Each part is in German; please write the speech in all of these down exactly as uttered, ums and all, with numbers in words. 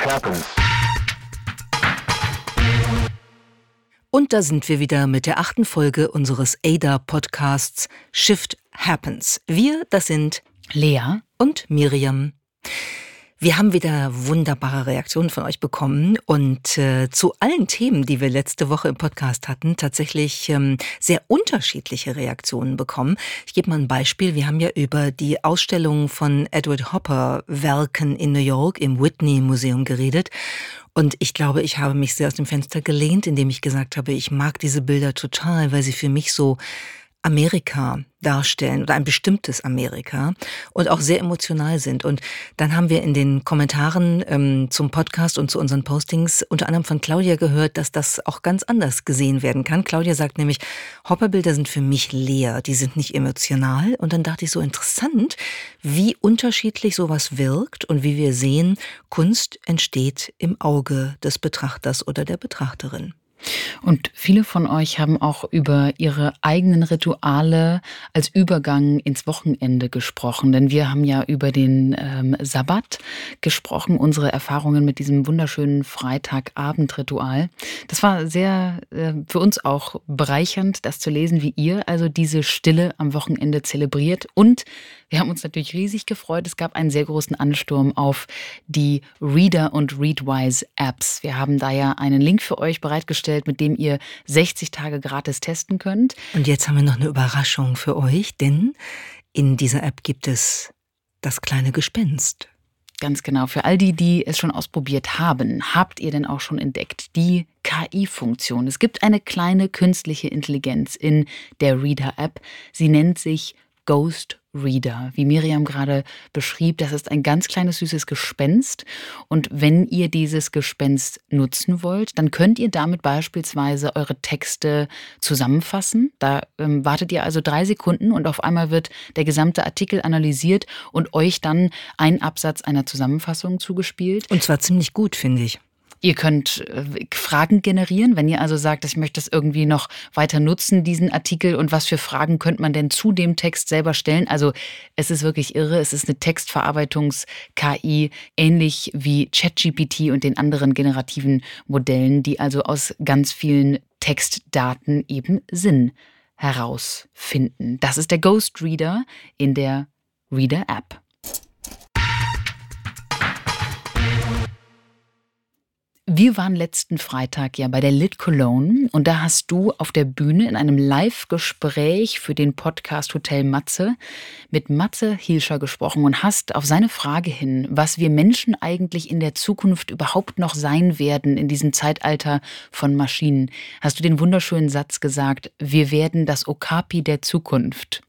happens. Und da sind wir wieder mit der achten Folge unseres A D A-Podcasts Shift Happens. Wir, das sind Lea und Miriam. Wir haben wieder wunderbare Reaktionen von euch bekommen und äh, zu allen Themen, die wir letzte Woche im Podcast hatten, tatsächlich ähm, sehr unterschiedliche Reaktionen bekommen. Ich gebe mal ein Beispiel. Wir haben ja über die Ausstellung von Edward Hopper Werken in New York im Whitney Museum geredet. Und ich glaube, ich habe mich sehr aus dem Fenster gelehnt, indem ich gesagt habe, ich mag diese Bilder total, weil sie für mich so Amerika darstellen oder ein bestimmtes Amerika und auch sehr emotional sind. Und dann haben wir in den Kommentaren ähm, zum Podcast und zu unseren Postings unter anderem von Claudia gehört, dass das auch ganz anders gesehen werden kann. Claudia sagt nämlich, Hopper-Bilder sind für mich leer, die sind nicht emotional. Und dann dachte ich, so interessant, wie unterschiedlich sowas wirkt und wie wir sehen, Kunst entsteht im Auge des Betrachters oder der Betrachterin. Und viele von euch haben auch über ihre eigenen Rituale als Übergang ins Wochenende gesprochen. Denn wir haben ja über den ähm, Sabbat gesprochen, unsere Erfahrungen mit diesem wunderschönen Freitagabendritual. Das war sehr äh, für uns auch bereichernd, das zu lesen, wie ihr also diese Stille am Wochenende zelebriert. Und wir haben uns natürlich riesig gefreut. Es gab einen sehr großen Ansturm auf die Reader- und Readwise-Apps. Wir haben da ja einen Link für euch bereitgestellt, mit dem ihr sechzig Tage gratis testen könnt. Und jetzt haben wir noch eine Überraschung für euch, denn in dieser App gibt es das kleine Gespenst. Ganz genau. Für all die, die es schon ausprobiert haben, habt ihr denn auch schon entdeckt die K I-Funktion. Es gibt eine kleine künstliche Intelligenz in der Reader-App. Sie nennt sich Ghost Reader. Wie Miriam gerade beschrieb, das ist ein ganz kleines, süßes Gespenst. Und wenn ihr dieses Gespenst nutzen wollt, dann könnt ihr damit beispielsweise eure Texte zusammenfassen. Da ähm, wartet ihr also drei Sekunden und auf einmal wird der gesamte Artikel analysiert und euch dann ein Absatz einer Zusammenfassung zugespielt. Und zwar ziemlich gut, finde ich. Ihr könnt äh, Fragen generieren, wenn ihr also sagt, ich möchte das irgendwie noch weiter nutzen, diesen Artikel, und was für Fragen könnte man denn zu dem Text selber stellen. Also es ist wirklich irre, es ist eine Textverarbeitungs-K I, ähnlich wie ChatGPT und den anderen generativen Modellen, die also aus ganz vielen Textdaten eben Sinn herausfinden. Das ist der Ghost Reader in der Reader-App. Wir waren letzten Freitag ja bei der Lit Cologne und da hast du auf der Bühne in einem Live-Gespräch für den Podcast Hotel Matze mit Matze Hilscher gesprochen und hast auf seine Frage hin, was wir Menschen eigentlich in der Zukunft überhaupt noch sein werden in diesem Zeitalter von Maschinen, hast du den wunderschönen Satz gesagt, wir werden das Okapi der Zukunft.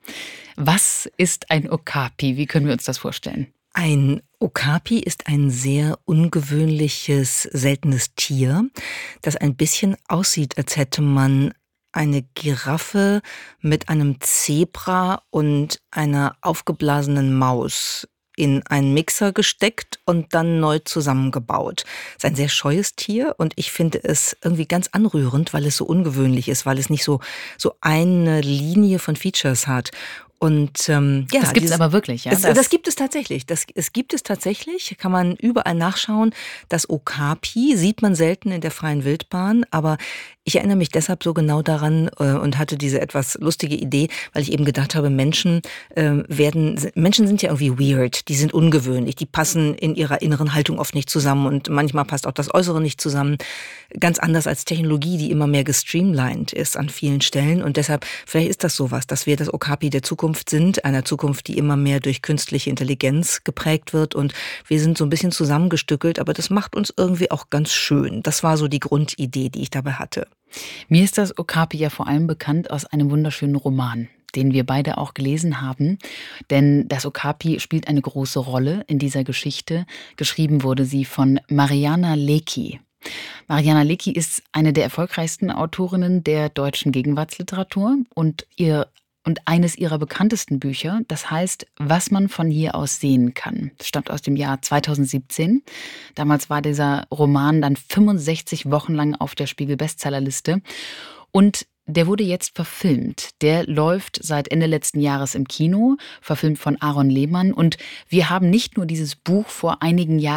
Was ist ein Okapi? Wie können wir uns das vorstellen? Ein Okapi ist ein sehr ungewöhnliches, seltenes Tier, das ein bisschen aussieht, als hätte man eine Giraffe mit einem Zebra und einer aufgeblasenen Maus in einen Mixer gesteckt und dann neu zusammengebaut. Es ist ein sehr scheues Tier und ich finde es irgendwie ganz anrührend, weil es so ungewöhnlich ist, weil es nicht so, so eine Linie von Features hat. Und ähm, ja, das gibt es aber wirklich, ja? Das, das, das gibt es tatsächlich. Das, es gibt es tatsächlich, kann man überall nachschauen. Das Okapi sieht man selten in der freien Wildbahn, aber ich erinnere mich deshalb so genau daran äh, und hatte diese etwas lustige Idee, weil ich eben gedacht habe, Menschen äh, werden, Menschen sind ja irgendwie weird, die sind ungewöhnlich, die passen in ihrer inneren Haltung oft nicht zusammen und manchmal passt auch das Äußere nicht zusammen. Ganz anders als Technologie, die immer mehr gestreamlined ist an vielen Stellen und deshalb, vielleicht ist das sowas, dass wir das Okapi der Zukunft sind, einer Zukunft, die immer mehr durch künstliche Intelligenz geprägt wird und wir sind so ein bisschen zusammengestückelt, aber das macht uns irgendwie auch ganz schön. Das war so die Grundidee, die ich dabei hatte. Mir ist das Okapi ja vor allem bekannt aus einem wunderschönen Roman, den wir beide auch gelesen haben. Denn das Okapi spielt eine große Rolle in dieser Geschichte. Geschrieben wurde sie von Mariana Lecki. Mariana Lecki ist eine der erfolgreichsten Autorinnen der deutschen Gegenwartsliteratur und ihr Und eines ihrer bekanntesten Bücher, das heißt, was man von hier aus sehen kann. Das stammt aus dem Jahr zweitausendsiebzehn. Damals war dieser Roman dann fünfundsechzig Wochen lang auf der Spiegel-Bestsellerliste. Und der wurde jetzt verfilmt. Der läuft seit Ende letzten Jahres im Kino, verfilmt von Aaron Lehmann. Und wir haben nicht nur dieses Buch vor einigen Jahren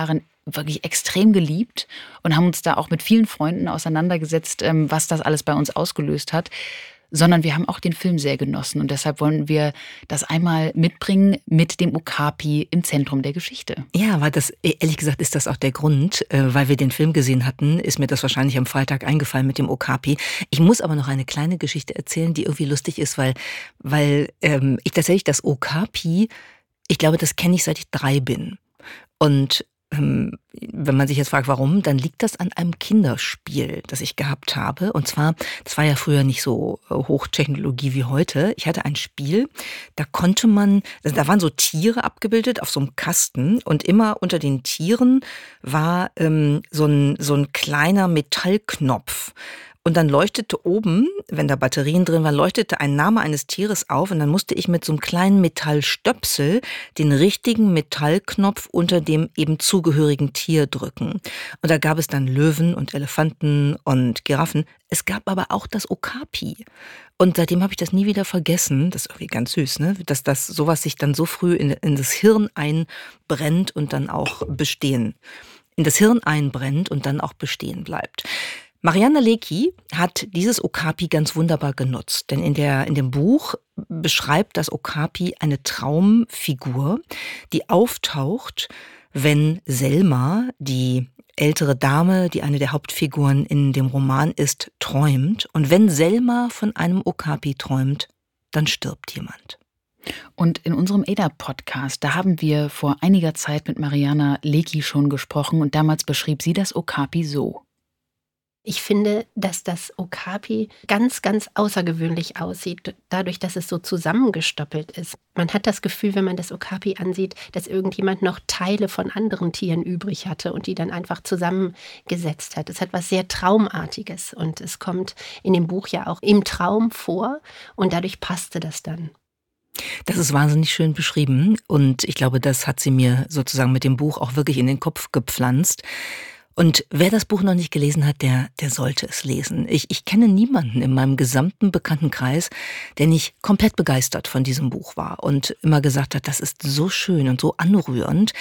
wirklich extrem geliebt und haben uns da auch mit vielen Freunden auseinandergesetzt, was das alles bei uns ausgelöst hat. Sondern wir haben auch den Film sehr genossen. Und deshalb wollen wir das einmal mitbringen mit dem Okapi im Zentrum der Geschichte. Ja, weil das, ehrlich gesagt, ist das auch der Grund. Weil wir den Film gesehen hatten, ist mir das wahrscheinlich am Freitag eingefallen mit dem Okapi. Ich muss aber noch eine kleine Geschichte erzählen, die irgendwie lustig ist, weil, weil ähm, ich tatsächlich das Okapi, ich glaube, das kenne ich, seit ich drei bin. Und wenn man sich jetzt fragt, warum, dann liegt das an einem Kinderspiel, das ich gehabt habe. Und zwar, das war ja früher nicht so Hochtechnologie wie heute. Ich hatte ein Spiel, da konnte man, da waren so Tiere abgebildet auf so einem Kasten und immer unter den Tieren war ähm, so ein, so ein kleiner Metallknopf. Und dann leuchtete oben, wenn da Batterien drin waren, leuchtete ein Name eines Tieres auf und dann musste ich mit so einem kleinen Metallstöpsel den richtigen Metallknopf unter dem eben zugehörigen Tier drücken. Und da gab es dann Löwen und Elefanten und Giraffen. Es gab aber auch das Okapi. Und seitdem habe ich das nie wieder vergessen. Das ist irgendwie ganz süß, ne? Dass das sowas sich dann so früh in, in das Hirn einbrennt und dann auch bestehen. In das Hirn einbrennt und dann auch bestehen bleibt. Mariana Lecki hat dieses Okapi ganz wunderbar genutzt, denn in der, in dem Buch beschreibt das Okapi eine Traumfigur, die auftaucht, wenn Selma, die ältere Dame, die eine der Hauptfiguren in dem Roman ist, träumt. Und wenn Selma von einem Okapi träumt, dann stirbt jemand. Und in unserem A D A-Podcast, da haben wir vor einiger Zeit mit Mariana Lecki schon gesprochen und damals beschrieb sie das Okapi so. Ich finde, dass das Okapi ganz, ganz außergewöhnlich aussieht, dadurch, dass es so zusammengestoppelt ist. Man hat das Gefühl, wenn man das Okapi ansieht, dass irgendjemand noch Teile von anderen Tieren übrig hatte und die dann einfach zusammengesetzt hat. Es hat was sehr Traumartiges und es kommt in dem Buch ja auch im Traum vor und dadurch passte das dann. Das ist wahnsinnig schön beschrieben und ich glaube, das hat sie mir sozusagen mit dem Buch auch wirklich in den Kopf gepflanzt. Und wer das Buch noch nicht gelesen hat, der, der sollte es lesen. Ich, ich kenne niemanden in meinem gesamten Bekanntenkreis, der nicht komplett begeistert von diesem Buch war und immer gesagt hat, das ist so schön und so anrührend.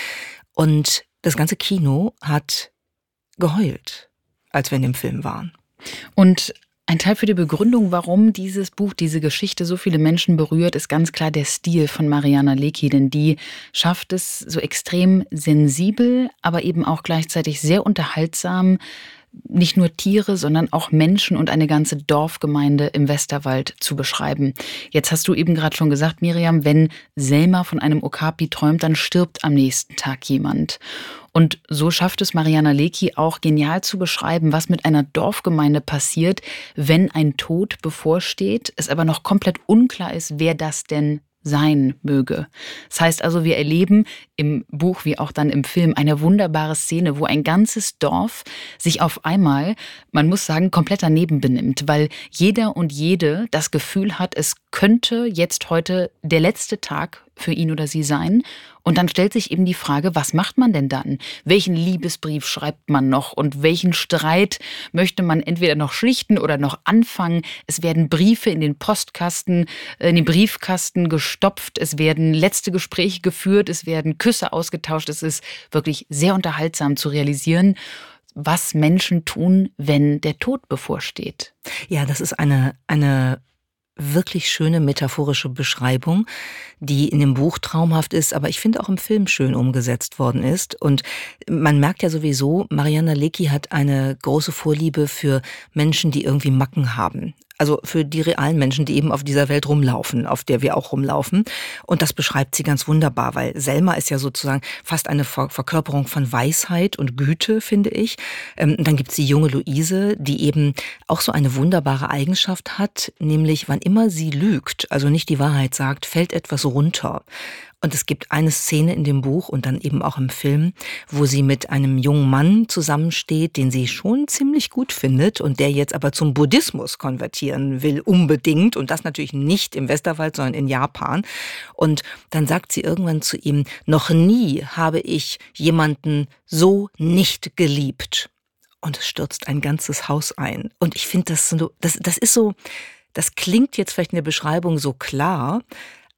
Und das ganze Kino hat geheult, als wir in dem Film waren. Und ein Teil für die Begründung, warum dieses Buch, diese Geschichte so viele Menschen berührt, ist ganz klar der Stil von Mariana Lecki, denn die schafft es so extrem sensibel, aber eben auch gleichzeitig sehr unterhaltsam, nicht nur Tiere, sondern auch Menschen und eine ganze Dorfgemeinde im Westerwald zu beschreiben. Jetzt hast du eben gerade schon gesagt, Miriam, wenn Selma von einem Okapi träumt, dann stirbt am nächsten Tag jemand. Und so schafft es Mariana Lecki auch genial zu beschreiben, was mit einer Dorfgemeinde passiert, wenn ein Tod bevorsteht, es aber noch komplett unklar ist, wer das denn sein möge. Das heißt also, wir erleben im Buch wie auch dann im Film eine wunderbare Szene, wo ein ganzes Dorf sich auf einmal, man muss sagen, komplett daneben benimmt, weil jeder und jede das Gefühl hat, es könnte jetzt heute der letzte Tag für ihn oder sie sein. Und dann stellt sich eben die Frage, was macht man denn dann? Welchen Liebesbrief schreibt man noch? Und welchen Streit möchte man entweder noch schlichten oder noch anfangen? Es werden Briefe in den Postkasten, in den Briefkasten gestopft. Es werden letzte Gespräche geführt. Es werden Küsse ausgetauscht. Es ist wirklich sehr unterhaltsam zu realisieren, was Menschen tun, wenn der Tod bevorsteht. Ja, das ist eine, eine wirklich schöne metaphorische Beschreibung, die in dem Buch traumhaft ist, aber ich finde auch im Film schön umgesetzt worden ist. Und man merkt ja sowieso, Mariana Lecki hat eine große Vorliebe für Menschen, die irgendwie Macken haben. Also für die realen Menschen, die eben auf dieser Welt rumlaufen, auf der wir auch rumlaufen. Und das beschreibt sie ganz wunderbar, weil Selma ist ja sozusagen fast eine Verkörperung von Weisheit und Güte, finde ich. Und dann gibt es die junge Luise, die eben auch so eine wunderbare Eigenschaft hat, nämlich wann immer sie lügt, also nicht die Wahrheit sagt, fällt etwas runter. Und es gibt eine Szene in dem Buch und dann eben auch im Film, wo sie mit einem jungen Mann zusammensteht, den sie schon ziemlich gut findet und der jetzt aber zum Buddhismus konvertieren will, unbedingt. Und das natürlich nicht im Westerwald, sondern in Japan. Und dann sagt sie irgendwann zu ihm, noch nie habe ich jemanden so nicht geliebt. Und es stürzt ein ganzes Haus ein. Und ich finde, das, so, das, das ist so, das klingt jetzt vielleicht in der Beschreibung so klar,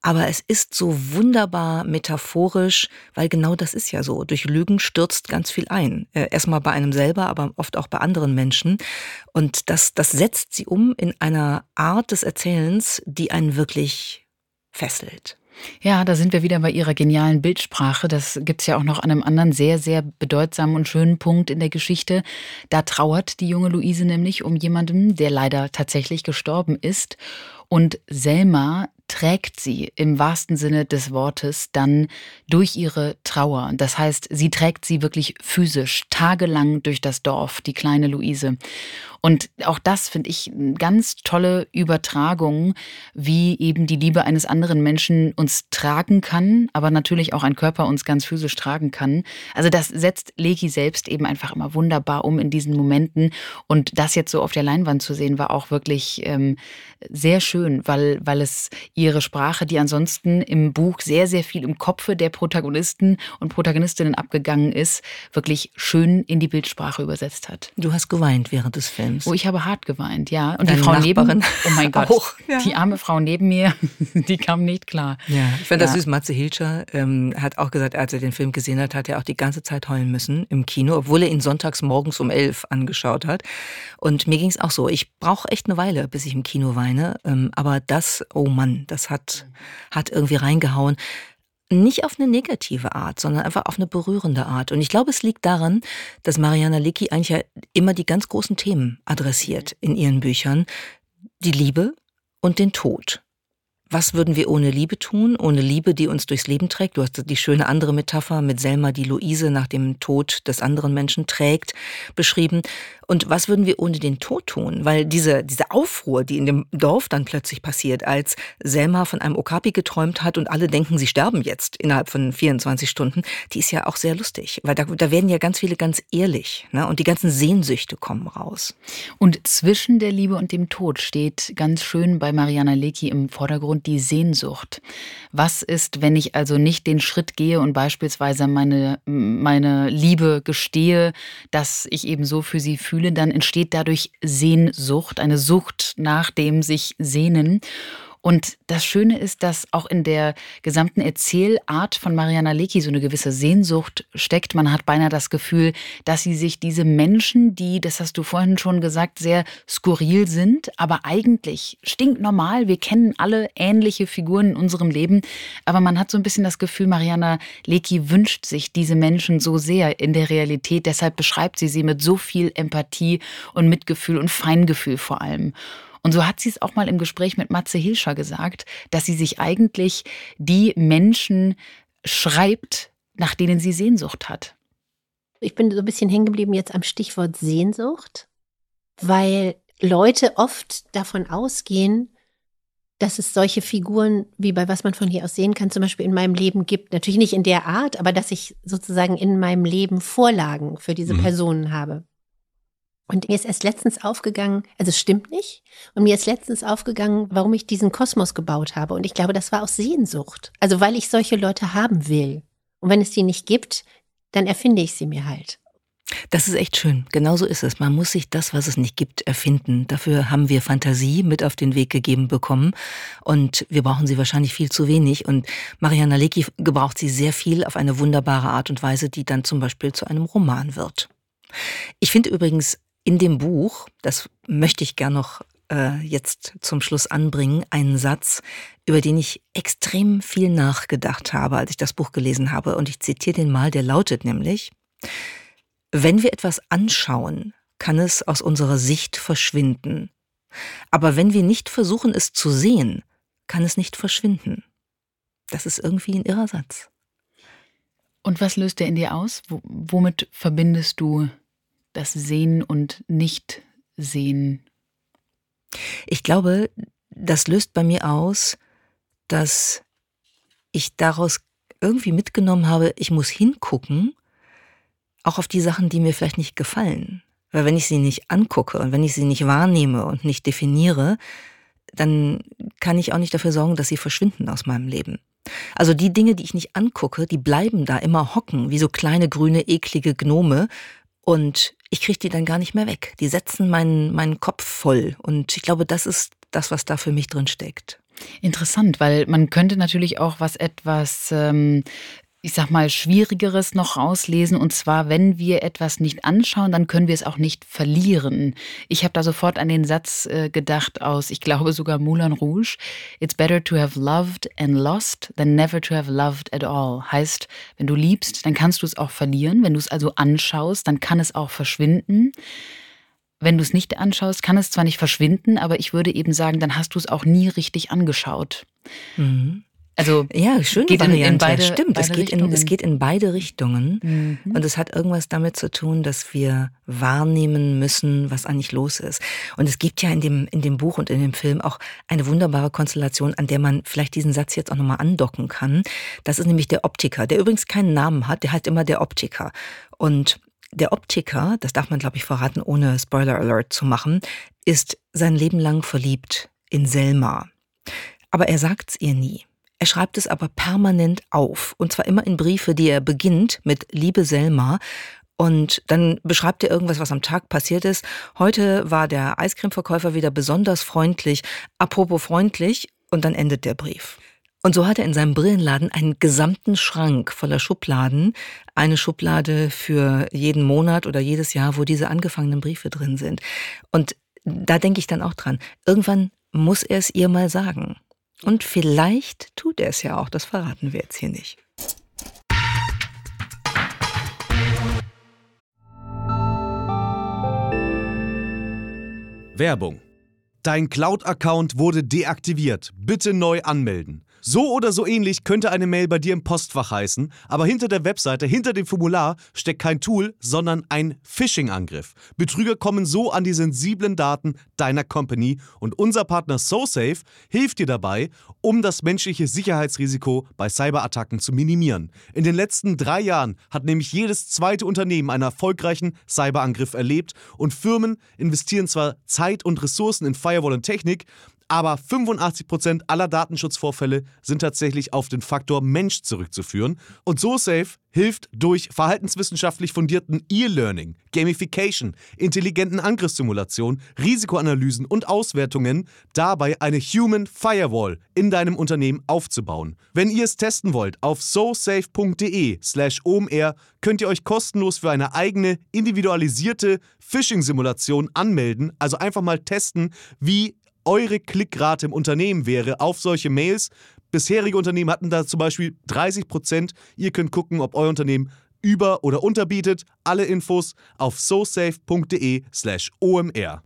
Aber es ist so wunderbar metaphorisch, weil genau das ist ja so. Durch Lügen stürzt ganz viel ein. Erstmal bei einem selber, aber oft auch bei anderen Menschen. Und das, das setzt sie um in einer Art des Erzählens, die einen wirklich fesselt. Ja, da sind wir wieder bei ihrer genialen Bildsprache. Das gibt's ja auch noch an einem anderen sehr, sehr bedeutsamen und schönen Punkt in der Geschichte. Da trauert die junge Luise nämlich um jemanden, der leider tatsächlich gestorben ist. Und Selma trägt sie im wahrsten Sinne des Wortes dann durch ihre Trauer. Das heißt, sie trägt sie wirklich physisch tagelang durch das Dorf, die kleine Luise. Und auch das finde ich eine ganz tolle Übertragung, wie eben die Liebe eines anderen Menschen uns tragen kann, aber natürlich auch ein Körper uns ganz physisch tragen kann. Also das setzt Leki selbst eben einfach immer wunderbar um in diesen Momenten. Und das jetzt so auf der Leinwand zu sehen, war auch wirklich ähm, sehr schön, weil, weil es ihre Sprache, die ansonsten im Buch sehr, sehr viel im Kopfe der Protagonisten und Protagonistinnen abgegangen ist, wirklich schön in die Bildsprache übersetzt hat. Du hast geweint während des Films. Oh, ich habe hart geweint, ja. Und Deine die Frau Nachbarin neben, oh mein Gott, auch, ja. Die arme Frau neben mir, die kam nicht klar. Ja, ich fand ja. das süß. Matze Hilscher ähm, hat auch gesagt, als er den Film gesehen hat, hat er auch die ganze Zeit heulen müssen im Kino, obwohl er ihn sonntags morgens um elf angeschaut hat. Und mir ging es auch so. Ich brauche echt eine Weile, bis ich im Kino weine. Ähm, aber das, oh Mann, das hat, hat irgendwie reingehauen. Nicht auf eine negative Art, sondern einfach auf eine berührende Art. Und ich glaube, es liegt daran, dass Mariana Lecki eigentlich ja immer die ganz großen Themen adressiert in ihren Büchern. Die Liebe und den Tod. Was würden wir ohne Liebe tun? Ohne Liebe, die uns durchs Leben trägt. Du hast die schöne andere Metapher mit Selma, die Luise nach dem Tod des anderen Menschen trägt, beschrieben. Und was würden wir ohne den Tod tun? Weil diese, diese Aufruhr, die in dem Dorf dann plötzlich passiert, als Selma von einem Okapi geträumt hat und alle denken, sie sterben jetzt innerhalb von vierundzwanzig Stunden, die ist ja auch sehr lustig. Weil da, da werden ja ganz viele ganz ehrlich, ne? Und die ganzen Sehnsüchte kommen raus. Und zwischen der Liebe und dem Tod steht ganz schön bei Mariana Lecki im Vordergrund die Sehnsucht. Was ist, wenn ich also nicht den Schritt gehe und beispielsweise meine, meine Liebe gestehe, dass ich eben so für sie fühle, dann entsteht dadurch Sehnsucht, eine Sucht nach dem sich sehnen. Und das Schöne ist, dass auch in der gesamten Erzählart von Mariana Lecki so eine gewisse Sehnsucht steckt. Man hat beinahe das Gefühl, dass sie sich diese Menschen, die, das hast du vorhin schon gesagt, sehr skurril sind, aber eigentlich stinknormal. Wir kennen alle ähnliche Figuren in unserem Leben. Aber man hat so ein bisschen das Gefühl, Mariana Lecki wünscht sich diese Menschen so sehr in der Realität. Deshalb beschreibt sie sie mit so viel Empathie und Mitgefühl und Feingefühl vor allem. Und so hat sie es auch mal im Gespräch mit Matze Hilscher gesagt, dass sie sich eigentlich die Menschen schreibt, nach denen sie Sehnsucht hat. Ich bin so ein bisschen hängen geblieben jetzt am Stichwort Sehnsucht, weil Leute oft davon ausgehen, dass es solche Figuren, wie bei Was man von hier aus sehen kann, zum Beispiel in meinem Leben gibt. Natürlich nicht in der Art, aber dass ich sozusagen in meinem Leben Vorlagen für diese mhm. Personen habe. Und mir ist erst letztens aufgegangen, also es stimmt nicht, und mir ist letztens aufgegangen, warum ich diesen Kosmos gebaut habe. Und ich glaube, das war aus Sehnsucht. Also weil ich solche Leute haben will. Und wenn es die nicht gibt, dann erfinde ich sie mir halt. Das ist echt schön. Genauso ist es. Man muss sich das, was es nicht gibt, erfinden. Dafür haben wir Fantasie mit auf den Weg gegeben bekommen. Und wir brauchen sie wahrscheinlich viel zu wenig. Und Mariana Lecki gebraucht sie sehr viel auf eine wunderbare Art und Weise, die dann zum Beispiel zu einem Roman wird. Ich finde übrigens, in dem Buch, das möchte ich gern noch äh, jetzt zum Schluss anbringen, einen Satz, über den ich extrem viel nachgedacht habe, als ich das Buch gelesen habe. Und ich zitiere den mal, der lautet nämlich: Wenn wir etwas anschauen, kann es aus unserer Sicht verschwinden. Aber wenn wir nicht versuchen, es zu sehen, kann es nicht verschwinden. Das ist irgendwie ein irrer Satz. Und was löst der in dir aus? W- womit verbindest du das Sehen und Nicht-Sehen? Ich glaube, das löst bei mir aus, dass ich daraus irgendwie mitgenommen habe, ich muss hingucken, auch auf die Sachen, die mir vielleicht nicht gefallen. Weil wenn ich sie nicht angucke und wenn ich sie nicht wahrnehme und nicht definiere, dann kann ich auch nicht dafür sorgen, dass sie verschwinden aus meinem Leben. Also die Dinge, die ich nicht angucke, die bleiben da immer hocken, wie so kleine, grüne, eklige Gnome. Und ich kriege die dann gar nicht mehr weg. Die setzen meinen, meinen Kopf voll. Und ich glaube, das ist das, was da für mich drin steckt. Interessant, weil man könnte natürlich auch was etwas, ähm, ich sag mal, Schwierigeres noch rauslesen. Und zwar, wenn wir etwas nicht anschauen, dann können wir es auch nicht verlieren. Ich habe da sofort an den Satz äh, gedacht aus, ich glaube sogar Moulin Rouge. It's better to have loved and lost than never to have loved at all. Heißt, wenn du liebst, dann kannst du es auch verlieren. Wenn du es also anschaust, dann kann es auch verschwinden. Wenn du es nicht anschaust, kann es zwar nicht verschwinden, aber ich würde eben sagen, dann hast du es auch nie richtig angeschaut. Mhm. Also ja, schöne geht in, Variante. in beide, Stimmt, beide es, geht in, es geht in beide Richtungen. Mhm. Und es hat irgendwas damit zu tun, dass wir wahrnehmen müssen, was eigentlich los ist. Und es gibt ja in dem, in dem Buch und in dem Film auch eine wunderbare Konstellation, an der man vielleicht diesen Satz jetzt auch nochmal andocken kann. Das ist nämlich der Optiker, der übrigens keinen Namen hat, der heißt immer der Optiker. Und der Optiker, das darf man, glaube ich, verraten, ohne Spoiler Alert zu machen, ist sein Leben lang verliebt in Selma. Aber er sagt's ihr nie. Er schreibt es aber permanent auf. Und zwar immer in Briefe, die er beginnt mit Liebe Selma. Und dann beschreibt er irgendwas, was am Tag passiert ist. Heute war der Eiscremeverkäufer wieder besonders freundlich. Apropos freundlich. Und dann endet der Brief. Und so hat er in seinem Brillenladen einen gesamten Schrank voller Schubladen. Eine Schublade für jeden Monat oder jedes Jahr, wo diese angefangenen Briefe drin sind. Und da denke ich dann auch dran. Irgendwann muss er es ihr mal sagen. Und vielleicht tut er es ja auch. Das verraten wir jetzt hier nicht. Werbung. Dein Cloud-Account wurde deaktiviert. Bitte neu anmelden. So oder so ähnlich könnte eine Mail bei dir im Postfach heißen, aber hinter der Webseite, hinter dem Formular steckt kein Tool, sondern ein Phishing-Angriff. Betrüger kommen so an die sensiblen Daten deiner Company und unser Partner SoSafe hilft dir dabei, um das menschliche Sicherheitsrisiko bei Cyberattacken zu minimieren. In den letzten drei Jahren hat nämlich jedes zweite Unternehmen einen erfolgreichen Cyberangriff erlebt und Firmen investieren zwar Zeit und Ressourcen in Firewall und Technik, aber fünfundachtzig Prozent aller Datenschutzvorfälle sind tatsächlich auf den Faktor Mensch zurückzuführen. Und SoSafe hilft durch verhaltenswissenschaftlich fundierten E-Learning, Gamification, intelligenten Angriffssimulationen, Risikoanalysen und Auswertungen dabei eine Human Firewall in deinem Unternehmen aufzubauen. Wenn ihr es testen wollt, auf sosafe.de slash omr könnt ihr euch kostenlos für eine eigene individualisierte Phishing-Simulation anmelden. Also einfach mal testen, wie eure Klickrate im Unternehmen wäre auf solche Mails. Bisherige Unternehmen hatten da zum Beispiel dreißig Prozent. Ihr könnt gucken, ob euer Unternehmen über- oder unterbietet. Alle Infos auf sosafe.de slash omr.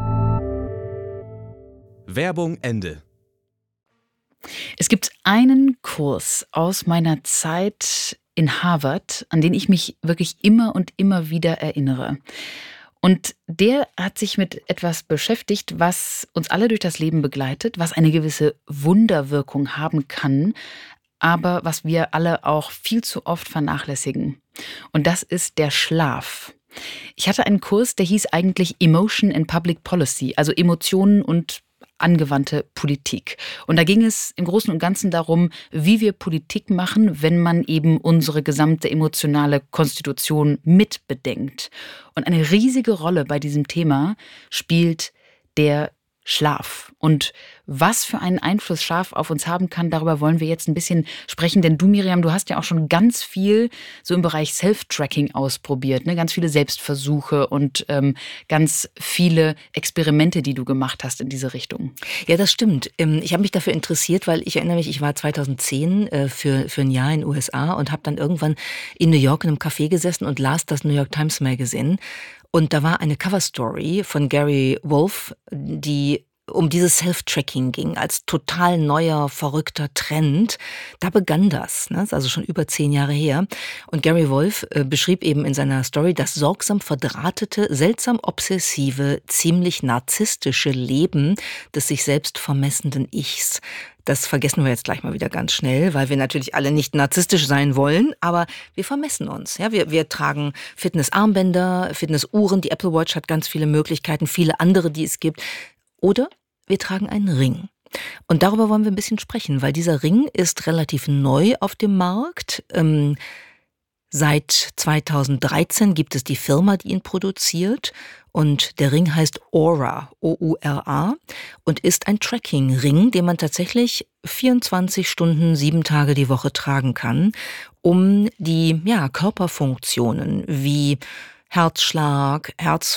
Werbung Ende. Es gibt einen Kurs aus meiner Zeit in Harvard, an den ich mich wirklich immer und immer wieder erinnere. Und der hat sich mit etwas beschäftigt, was uns alle durch das Leben begleitet, was eine gewisse Wunderwirkung haben kann, aber was wir alle auch viel zu oft vernachlässigen. Und das ist der Schlaf. Ich hatte einen Kurs, der hieß eigentlich Emotion and Public Policy, also Emotionen und angewandte Politik. Und da ging es im Großen und Ganzen darum, wie wir Politik machen, wenn man eben unsere gesamte emotionale Konstitution mitbedenkt. Und eine riesige Rolle bei diesem Thema spielt der Schlaf. Und was für einen Einfluss Schlaf auf uns haben kann, darüber wollen wir jetzt ein bisschen sprechen. Denn du, Miriam, du hast ja auch schon ganz viel so im Bereich Self-Tracking ausprobiert, ne? Ganz viele Selbstversuche und ähm, ganz viele Experimente, die du gemacht hast in diese Richtung. Ja, das stimmt. Ich habe mich dafür interessiert, weil ich erinnere mich, ich war zweitausendzehn für, für ein Jahr in den U S A und habe dann irgendwann in New York in einem Café gesessen und las das New York Times Magazine. Und da war eine Coverstory von Gary Wolf, die um dieses Self-Tracking ging, als total neuer, verrückter Trend. Da begann das, ne? Das ist also schon über zehn Jahre her. Und Gary Wolf äh, beschrieb eben in seiner Story das sorgsam verdrahtete, seltsam obsessive, ziemlich narzisstische Leben des sich selbst vermessenden Ichs. Das vergessen wir jetzt gleich mal wieder ganz schnell, weil wir natürlich alle nicht narzisstisch sein wollen, aber wir vermessen uns. Ja, wir, wir tragen Fitnessarmbänder, Fitnessuhren, die Apple Watch hat ganz viele Möglichkeiten, viele andere, die es gibt. Oder wir tragen einen Ring. Und darüber wollen wir ein bisschen sprechen, weil dieser Ring ist relativ neu auf dem Markt. Ähm, Seit zweitausenddreizehn gibt es die Firma, die ihn produziert, und der Ring heißt Oura, O U R A, und ist ein Tracking-Ring, den man tatsächlich vierundzwanzig Stunden, sieben Tage die Woche tragen kann, um die ja, Körperfunktionen wie Herzschlag,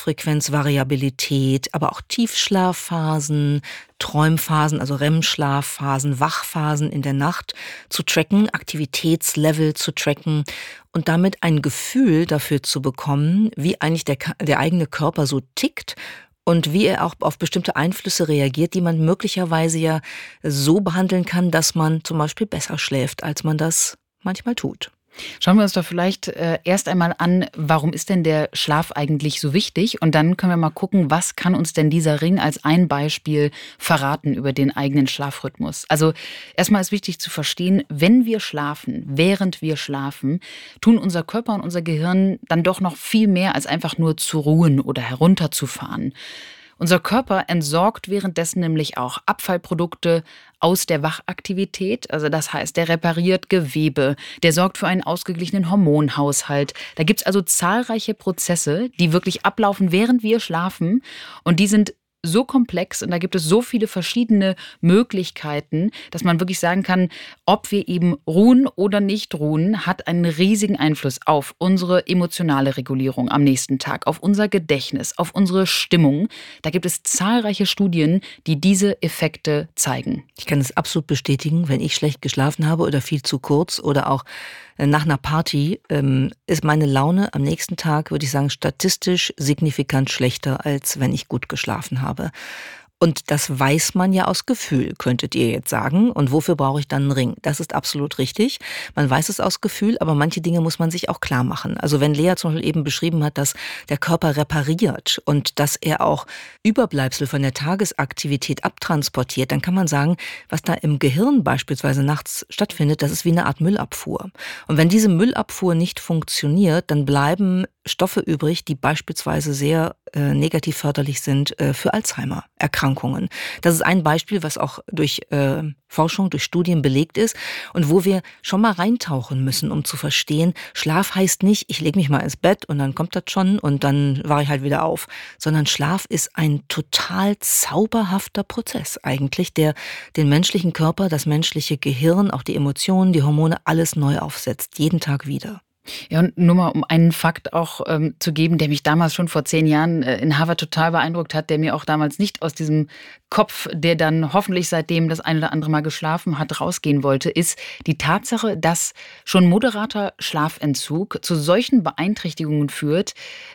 Herzfrequenzvariabilität, aber auch Tiefschlafphasen, Träumphasen, also R E M-Schlafphasen, Wachphasen in der Nacht zu tracken, Aktivitätslevel zu tracken und damit ein Gefühl dafür zu bekommen, wie eigentlich der, der eigene Körper so tickt und wie er auch auf bestimmte Einflüsse reagiert, die man möglicherweise ja so behandeln kann, dass man zum Beispiel besser schläft, als man das manchmal tut. Schauen wir uns doch vielleicht äh, erst einmal an, warum ist denn der Schlaf eigentlich so wichtig? Und dann können wir mal gucken, was kann uns denn dieser Ring als ein Beispiel verraten über den eigenen Schlafrhythmus? Also erstmal ist wichtig zu verstehen, wenn wir schlafen, während wir schlafen, tun unser Körper und unser Gehirn dann doch noch viel mehr als einfach nur zu ruhen oder herunterzufahren. Unser Körper entsorgt währenddessen nämlich auch Abfallprodukte aus der Wachaktivität. Also das heißt, der repariert Gewebe, der sorgt für einen ausgeglichenen Hormonhaushalt. Da gibt es also zahlreiche Prozesse, die wirklich ablaufen, während wir schlafen. Und die sind so komplex und da gibt es so viele verschiedene Möglichkeiten, dass man wirklich sagen kann, ob wir eben ruhen oder nicht ruhen, hat einen riesigen Einfluss auf unsere emotionale Regulierung am nächsten Tag, auf unser Gedächtnis, auf unsere Stimmung. Da gibt es zahlreiche Studien, die diese Effekte zeigen. Ich kann es absolut bestätigen, wenn ich schlecht geschlafen habe oder viel zu kurz oder auch nach einer Party, ähm, ist meine Laune am nächsten Tag, würde ich sagen, statistisch signifikant schlechter, als wenn ich gut geschlafen habe. Und das weiß man ja aus Gefühl, könntet ihr jetzt sagen. Und wofür brauche ich dann einen Ring? Das ist absolut richtig. Man weiß es aus Gefühl, aber manche Dinge muss man sich auch klar machen. Also wenn Lea zum Beispiel eben beschrieben hat, dass der Körper repariert und dass er auch Überbleibsel von der Tagesaktivität abtransportiert, dann kann man sagen, was da im Gehirn beispielsweise nachts stattfindet, das ist wie eine Art Müllabfuhr. Und wenn diese Müllabfuhr nicht funktioniert, dann bleiben Stoffe übrig, die beispielsweise sehr äh, negativ förderlich sind äh, für Alzheimer-Erkrankungen. Das ist ein Beispiel, was auch durch äh, Forschung, durch Studien belegt ist und wo wir schon mal reintauchen müssen, um zu verstehen, Schlaf heißt nicht, ich lege mich mal ins Bett und dann kommt das schon und dann wache ich halt wieder auf, sondern Schlaf ist ein total zauberhafter Prozess eigentlich, der den menschlichen Körper, das menschliche Gehirn, auch die Emotionen, die Hormone, alles neu aufsetzt, jeden Tag wieder. Ja, und nur mal um einen Fakt auch ähm, zu geben, der mich damals schon vor zehn Jahren äh, in Harvard total beeindruckt hat, der mir auch damals nicht aus diesem Kopf, der dann hoffentlich seitdem das ein oder andere Mal geschlafen hat, rausgehen wollte, ist die Tatsache, dass schon moderater Schlafentzug zu solchen Beeinträchtigungen führt,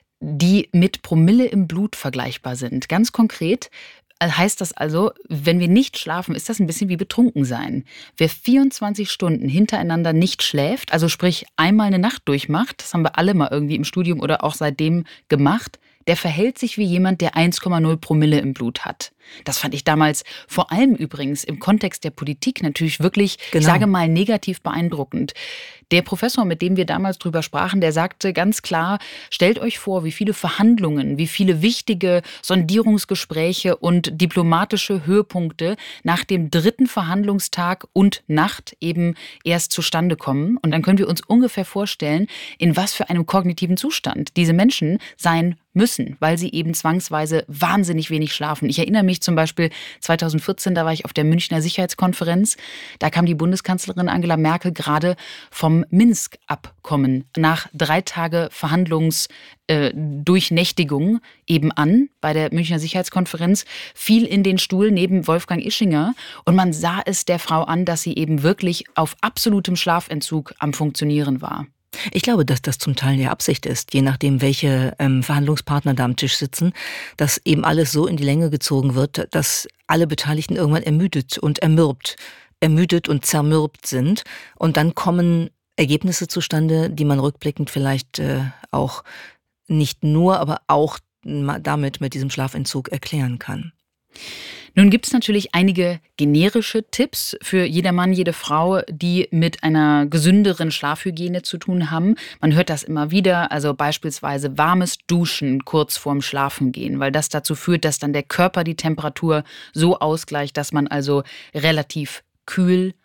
die mit Promille im Blut vergleichbar sind. Ganz konkret heißt das also, wenn wir nicht schlafen, ist das ein bisschen wie betrunken sein. Wer vierundzwanzig Stunden hintereinander nicht schläft, also sprich einmal eine Nacht durchmacht, das haben wir alle mal irgendwie im Studium oder auch seitdem gemacht, der verhält sich wie jemand, der eins Komma null Promille im Blut hat. Das fand ich damals vor allem übrigens im Kontext der Politik natürlich wirklich, genau. Ich sage mal, negativ beeindruckend. Der Professor, mit dem wir damals drüber sprachen, der sagte ganz klar, stellt euch vor, wie viele Verhandlungen, wie viele wichtige Sondierungsgespräche und diplomatische Höhepunkte nach dem dritten Verhandlungstag und Nacht eben erst zustande kommen. Und dann können wir uns ungefähr vorstellen, in was für einem kognitiven Zustand diese Menschen sein müssen, weil sie eben zwangsweise wahnsinnig wenig schlafen. Ich erinnere mich zum Beispiel zweitausendvierzehn, da war ich auf der Münchner Sicherheitskonferenz. Da kam die Bundeskanzlerin Angela Merkel gerade vom Minsk-Abkommen nach drei Tage Verhandlungsdurchnächtigung äh, eben an bei der Münchner Sicherheitskonferenz, fiel in den Stuhl neben Wolfgang Ischinger und man sah es der Frau an, dass sie eben wirklich auf absolutem Schlafentzug am Funktionieren war. Ich glaube, dass das zum Teil die Absicht ist, je nachdem, welche ähm, Verhandlungspartner da am Tisch sitzen, dass eben alles so in die Länge gezogen wird, dass alle Beteiligten irgendwann ermüdet und ermürbt, ermüdet und zermürbt sind. Und dann kommen Ergebnisse zustande, die man rückblickend vielleicht äh, auch nicht nur, aber auch damit mit diesem Schlafentzug erklären kann. Nun gibt es natürlich einige generische Tipps für jeder Mann, jede Frau, die mit einer gesünderen Schlafhygiene zu tun haben. Man hört das immer wieder, also beispielsweise warmes Duschen kurz vorm Schlafengehen, weil das dazu führt, dass dann der Körper die Temperatur so ausgleicht, dass man also relativ kühl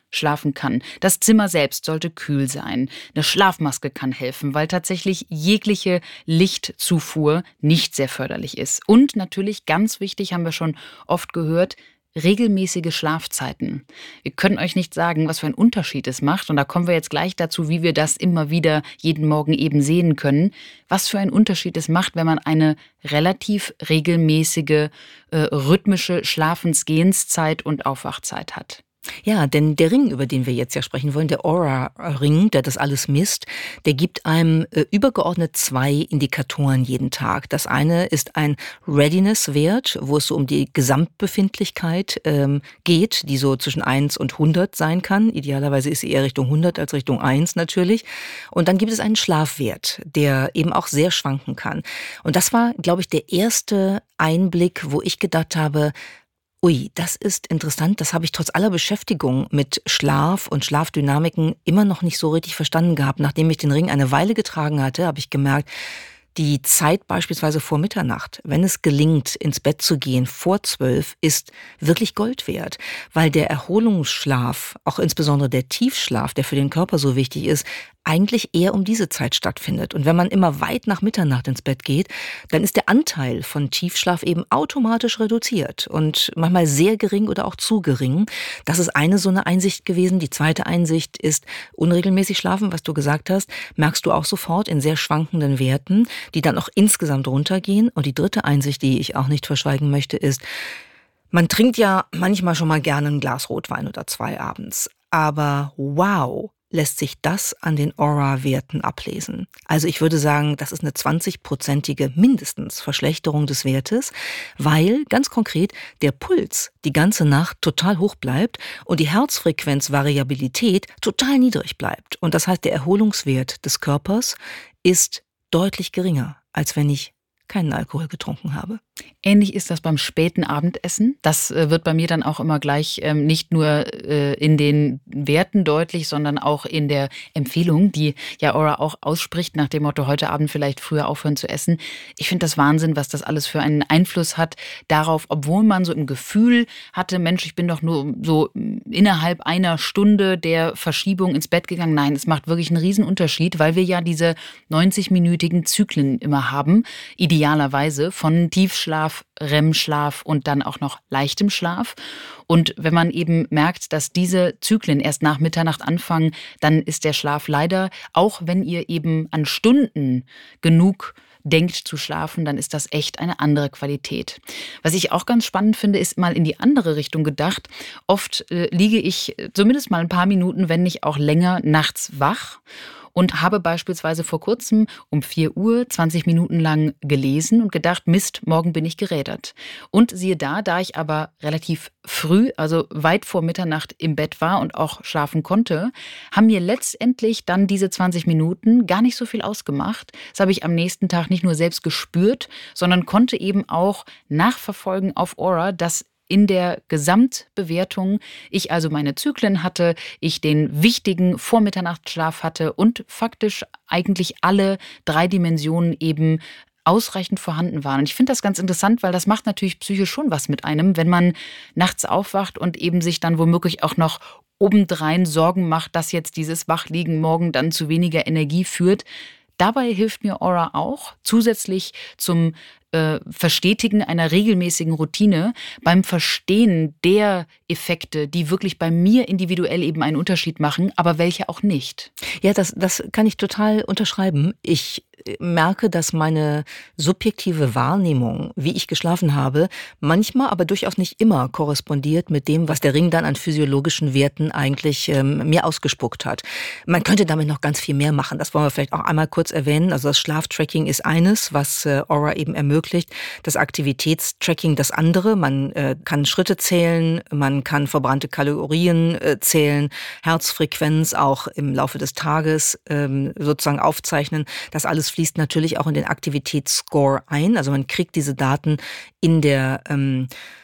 schlafen kann. Das Zimmer selbst sollte kühl sein. Eine Schlafmaske kann helfen, weil tatsächlich jegliche Lichtzufuhr nicht sehr förderlich ist. Und natürlich, ganz wichtig, haben wir schon oft gehört, regelmäßige Schlafzeiten. Wir können euch nicht sagen, was für einen Unterschied es macht. Und da kommen wir jetzt gleich dazu, wie wir das immer wieder jeden Morgen eben sehen können. Was für einen Unterschied es macht, wenn man eine relativ regelmäßige, äh, rhythmische Schlafens-Gehenszeit und Aufwachzeit hat. Ja, denn der Ring, über den wir jetzt ja sprechen wollen, der Oura-Ring, der das alles misst, der gibt einem äh, übergeordnet zwei Indikatoren jeden Tag. Das eine ist ein Readiness-Wert, wo es so um die Gesamtbefindlichkeit ähm, geht, die so zwischen eins und hundert sein kann. Idealerweise ist sie eher Richtung hundert als Richtung eins natürlich. Und dann gibt es einen Schlafwert, der eben auch sehr schwanken kann. Und das war, glaube ich, der erste Einblick, wo ich gedacht habe, ui, das ist interessant, das habe ich trotz aller Beschäftigung mit Schlaf und Schlafdynamiken immer noch nicht so richtig verstanden gehabt. Nachdem ich den Ring eine Weile getragen hatte, habe ich gemerkt, die Zeit beispielsweise vor Mitternacht, wenn es gelingt, ins Bett zu gehen vor zwölf, ist wirklich Gold wert, weil der Erholungsschlaf, auch insbesondere der Tiefschlaf, der für den Körper so wichtig ist, eigentlich eher um diese Zeit stattfindet. Und wenn man immer weit nach Mitternacht ins Bett geht, dann ist der Anteil von Tiefschlaf eben automatisch reduziert und manchmal sehr gering oder auch zu gering. Das ist eine so eine Einsicht gewesen. Die zweite Einsicht ist unregelmäßig schlafen, was du gesagt hast, merkst du auch sofort in sehr schwankenden Werten, die dann auch insgesamt runtergehen. Und die dritte Einsicht, die ich auch nicht verschweigen möchte, ist, man trinkt ja manchmal schon mal gerne ein Glas Rotwein oder zwei abends. Aber wow, lässt sich das an den Oura-Werten ablesen. Also ich würde sagen, das ist eine zwanzigprozentige mindestens Verschlechterung des Wertes, weil ganz konkret der Puls die ganze Nacht total hoch bleibt und die Herzfrequenzvariabilität total niedrig bleibt. Und das heißt, der Erholungswert des Körpers ist deutlich geringer, als wenn ich keinen Alkohol getrunken habe. Ähnlich ist das beim späten Abendessen. Das äh, wird bei mir dann auch immer gleich ähm, nicht nur äh, in den Werten deutlich, sondern auch in der Empfehlung, die ja Oura auch ausspricht, nach dem Motto, heute Abend vielleicht früher aufhören zu essen. Ich finde das Wahnsinn, was das alles für einen Einfluss hat darauf, obwohl man so im Gefühl hatte, Mensch, ich bin doch nur so innerhalb einer Stunde der Verschiebung ins Bett gegangen. Nein, es macht wirklich einen riesen Unterschied, weil wir ja diese neunzig-minütigen Zyklen immer haben, idealerweise von Tiefschlaf, R E M-Schlaf und dann auch noch leichtem Schlaf. Und wenn man eben merkt, dass diese Zyklen erst nach Mitternacht anfangen, dann ist der Schlaf leider, auch wenn ihr eben an Stunden genug denkt zu schlafen, dann ist das echt eine andere Qualität. Was ich auch ganz spannend finde, ist mal in die andere Richtung gedacht. Oft äh, liege ich zumindest mal ein paar Minuten, wenn nicht auch länger, nachts wach. Und habe beispielsweise vor kurzem um vier Uhr zwanzig Minuten lang gelesen und gedacht, Mist, morgen bin ich gerädert. Und siehe da, da ich aber relativ früh, also weit vor Mitternacht im Bett war und auch schlafen konnte, haben mir letztendlich dann diese zwanzig Minuten gar nicht so viel ausgemacht. Das habe ich am nächsten Tag nicht nur selbst gespürt, sondern konnte eben auch nachverfolgen auf Oura, dass in der Gesamtbewertung ich also meine Zyklen hatte, ich den wichtigen Vormitternachtsschlaf hatte und faktisch eigentlich alle drei Dimensionen eben ausreichend vorhanden waren. Und ich finde das ganz interessant, weil das macht natürlich psychisch schon was mit einem, wenn man nachts aufwacht und eben sich dann womöglich auch noch obendrein Sorgen macht, dass jetzt dieses Wachliegen morgen dann zu weniger Energie führt. Dabei hilft mir Oura auch zusätzlich zum äh, Verstetigen einer regelmäßigen Routine, beim Verstehen der Effekte, die wirklich bei mir individuell eben einen Unterschied machen, aber welche auch nicht. Ja, das, das kann ich total unterschreiben. Ich merke, dass meine subjektive Wahrnehmung, wie ich geschlafen habe, manchmal, aber durchaus nicht immer korrespondiert mit dem, was der Ring dann an physiologischen Werten eigentlich ähm, mir ausgespuckt hat. Man könnte damit noch ganz viel mehr machen. Das wollen wir vielleicht auch einmal kurz erwähnen. Also das Schlaftracking ist eines, was äh, Oura eben ermöglicht. Das Aktivitätstracking das andere. Man äh, kann Schritte zählen, man kann verbrannte Kalorien äh, zählen, Herzfrequenz auch im Laufe des Tages ähm, sozusagen aufzeichnen. Das alles fließt natürlich auch in den Aktivitätsscore ein. Also man kriegt diese Daten in der ähm,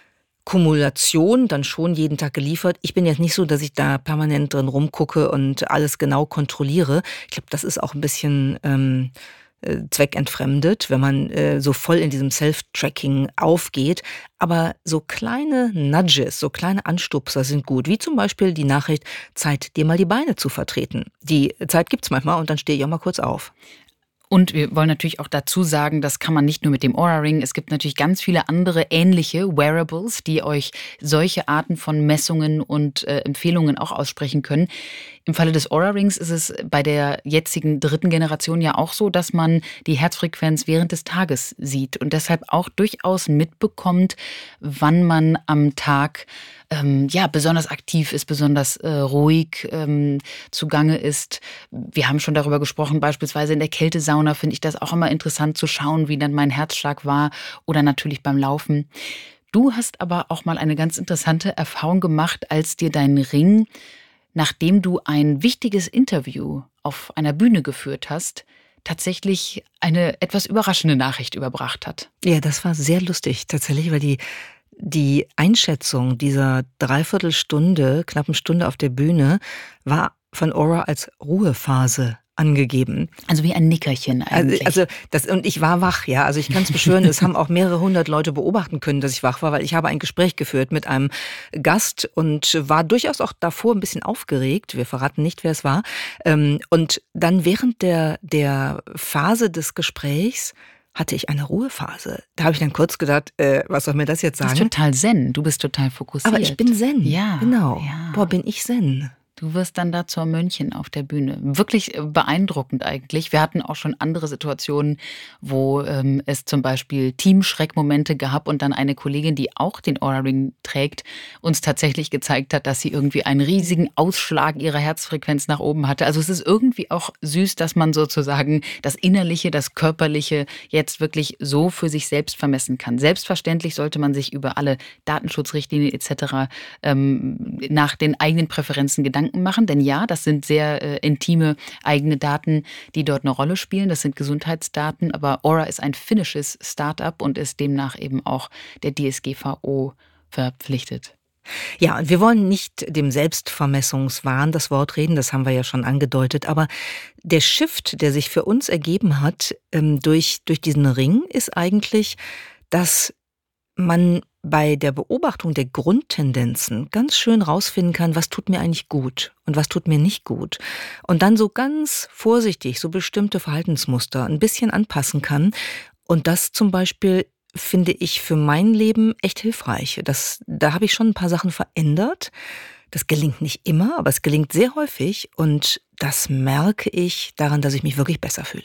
Kumulation dann schon jeden Tag geliefert. Ich bin jetzt nicht so, dass ich da permanent drin rumgucke und alles genau kontrolliere. Ich glaube, das ist auch ein bisschen ähm, äh, zweckentfremdet, wenn man äh, so voll in diesem Self-Tracking aufgeht. Aber so kleine Nudges, so kleine Anstupser sind gut, wie zum Beispiel die Nachricht, Zeit, dir mal die Beine zu vertreten. Die Zeit gibt's manchmal und dann stehe ich auch mal kurz auf. Und wir wollen natürlich auch dazu sagen, das kann man nicht nur mit dem Oura Ring. Es gibt natürlich ganz viele andere ähnliche Wearables, die euch solche Arten von Messungen und äh, Empfehlungen auch aussprechen können. Im Falle des Oura Rings ist es bei der jetzigen dritten Generation ja auch so, dass man die Herzfrequenz während des Tages sieht und deshalb auch durchaus mitbekommt, wann man am Tag ähm, ja besonders aktiv ist, besonders äh, ruhig ähm, zugange ist. Wir haben schon darüber gesprochen, beispielsweise in der Kältesauna finde ich das auch immer interessant zu schauen, wie dann mein Herzschlag war oder natürlich beim Laufen. Du hast aber auch mal eine ganz interessante Erfahrung gemacht, als dir dein Ring, nachdem du ein wichtiges Interview auf einer Bühne geführt hast, tatsächlich eine etwas überraschende Nachricht überbracht hat. Ja, das war sehr lustig tatsächlich, weil die, die Einschätzung dieser Dreiviertelstunde, knappen Stunde auf der Bühne, war von Oura als Ruhephase angegeben. Also wie ein Nickerchen eigentlich. Also, also das, und ich war wach, ja. Also ich kann es beschwören, es haben auch mehrere hundert Leute beobachten können, dass ich wach war, weil ich habe ein Gespräch geführt mit einem Gast und war durchaus auch davor ein bisschen aufgeregt. Wir verraten nicht, wer es war. Und dann während der, der Phase des Gesprächs hatte ich eine Ruhephase. Da habe ich dann kurz gedacht, äh, was soll mir das jetzt sagen? Du bist total zen, du bist total fokussiert. Aber ich bin zen, ja, genau. Ja. Boah, bin ich zen. Du wirst dann da zur Mönchen auf der Bühne. Wirklich beeindruckend eigentlich. Wir hatten auch schon andere Situationen, wo ähm, es zum Beispiel Teamschreckmomente gab und dann eine Kollegin, die auch den Oura Ring trägt, uns tatsächlich gezeigt hat, dass sie irgendwie einen riesigen Ausschlag ihrer Herzfrequenz nach oben hatte. Also es ist irgendwie auch süß, dass man sozusagen das Innerliche, das Körperliche jetzt wirklich so für sich selbst vermessen kann. Selbstverständlich sollte man sich über alle Datenschutzrichtlinien et cetera ähm, nach den eigenen Präferenzen Gedanken machen, denn ja, das sind sehr äh, intime eigene Daten, die dort eine Rolle spielen. Das sind Gesundheitsdaten, aber Oura ist ein finnisches Start-up und ist demnach eben auch der D S G V O verpflichtet. Ja, und wir wollen nicht dem Selbstvermessungswahn das Wort reden, das haben wir ja schon angedeutet, aber der Shift, der sich für uns ergeben hat ähm, durch, durch diesen Ring, ist eigentlich, dass man bei der Beobachtung der Grundtendenzen ganz schön rausfinden kann, was tut mir eigentlich gut und was tut mir nicht gut. Und dann so ganz vorsichtig so bestimmte Verhaltensmuster ein bisschen anpassen kann. Und das zum Beispiel finde ich für mein Leben echt hilfreich. Das, da habe ich schon ein paar Sachen verändert. Das gelingt nicht immer, aber es gelingt sehr häufig. Und das merke ich daran, dass ich mich wirklich besser fühle.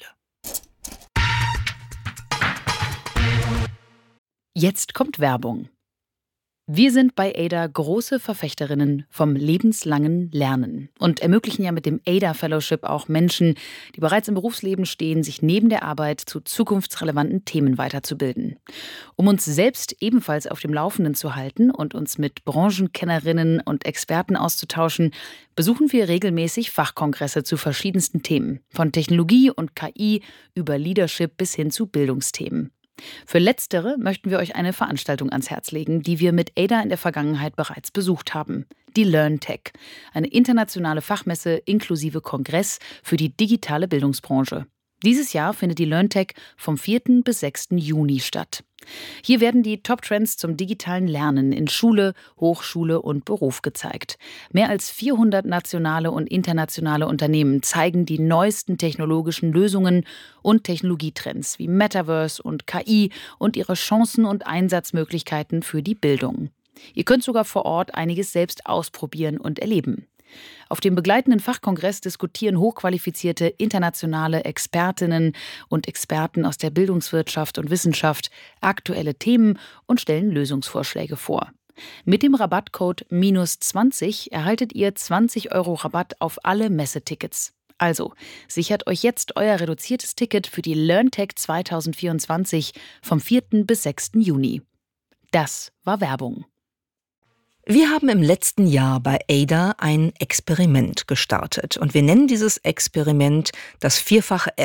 Jetzt kommt Werbung. Wir sind bei Ada große Verfechterinnen vom lebenslangen Lernen und ermöglichen ja mit dem Ada Fellowship auch Menschen, die bereits im Berufsleben stehen, sich neben der Arbeit zu zukunftsrelevanten Themen weiterzubilden. Um uns selbst ebenfalls auf dem Laufenden zu halten und uns mit Branchenkennerinnen und Experten auszutauschen, besuchen wir regelmäßig Fachkongresse zu verschiedensten Themen, von Technologie und K I über Leadership bis hin zu Bildungsthemen. Für Letztere möchten wir euch eine Veranstaltung ans Herz legen, die wir mit Ada in der Vergangenheit bereits besucht haben. Die LearnTech, eine internationale Fachmesse inklusive Kongress für die digitale Bildungsbranche. Dieses Jahr findet die LearnTech vom vierten bis sechsten Juni statt. Hier werden die Top-Trends zum digitalen Lernen in Schule, Hochschule und Beruf gezeigt. Mehr als vierhundert nationale und internationale Unternehmen zeigen die neuesten technologischen Lösungen und Technologietrends wie Metaverse und K I und ihre Chancen und Einsatzmöglichkeiten für die Bildung. Ihr könnt sogar vor Ort einiges selbst ausprobieren und erleben. Auf dem begleitenden Fachkongress diskutieren hochqualifizierte internationale Expertinnen und Experten aus der Bildungswirtschaft und Wissenschaft aktuelle Themen und stellen Lösungsvorschläge vor. Mit dem Rabattcode minus zwanzig erhaltet ihr zwanzig Euro Rabatt auf alle Messetickets. Also, sichert euch jetzt euer reduziertes Ticket für die LearnTech zwanzig vierundzwanzig vom vierten bis sechsten Juni. Das war Werbung. Wir haben im letzten Jahr bei Ada ein Experiment gestartet und wir nennen dieses Experiment das vierfache F.